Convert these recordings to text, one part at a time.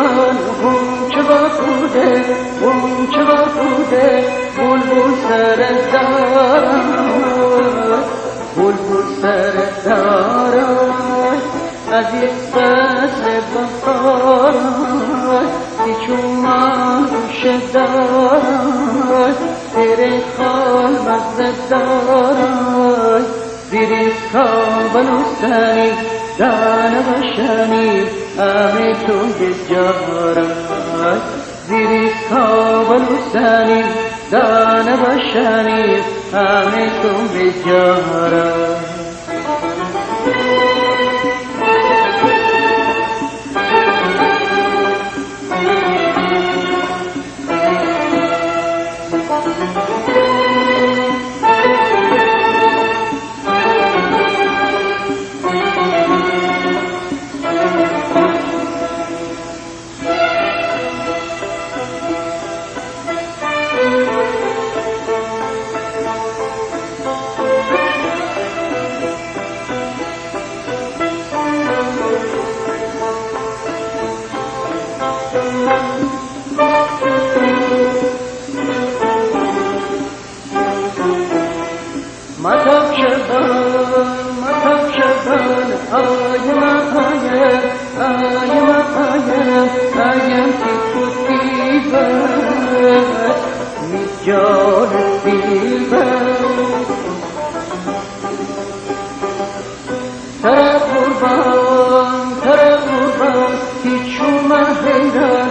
من غنچه بوده غنچه بوده بلبل سر دارد بلبل سر دارد عزیز فصل بهارد پیچون من گوشه دارد زیر خال مزه دارد زیر کابل و سنی دانه بشنی همه توی جارد زیر کابل و سنی دانه بشنی همه توی جارد متاب شدن آیم که کتی بر می جان دل بر تر قربان هیچو مهیدر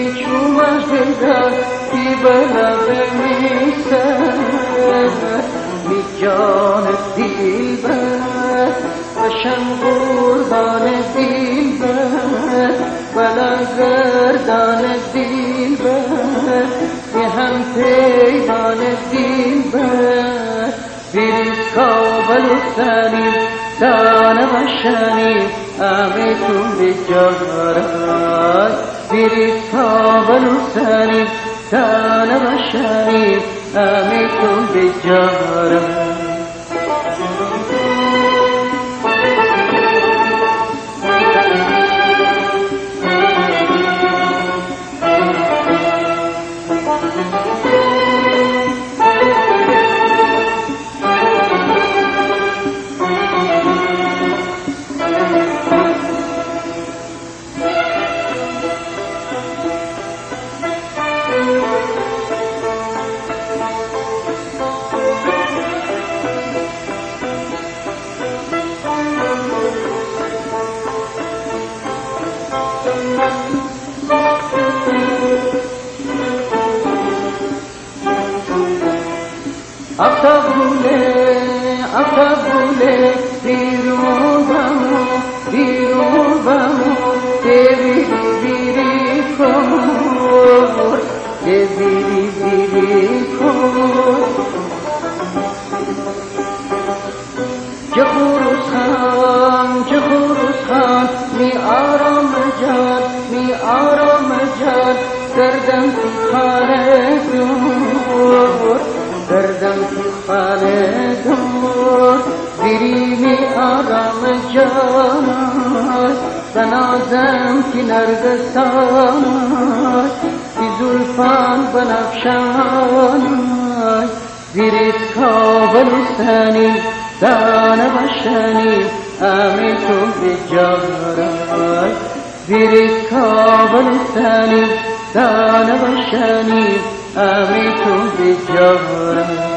کی بلبه می سر می جان دل بر بشم قربان دل بر بلا گردان دل بر یه هم پیمان دل بر زیر کابل و سنی دانه بشنی همه تون بجارد زیر کابل و سنی دانه بشنی همه تون بجارد آفتاب گله بیرون بمو بیری کن بیری کن چه خروس خان می آرام جان دردم تو خانه دور دردم تو خانه دور بیری می آرام جان بنازم که نرگسان بی زلفان بنفشان زیر کابل و سنی دانه بشنی همه تو بجارد زیر کابل و سنی دانه بشنی همه تو بجارد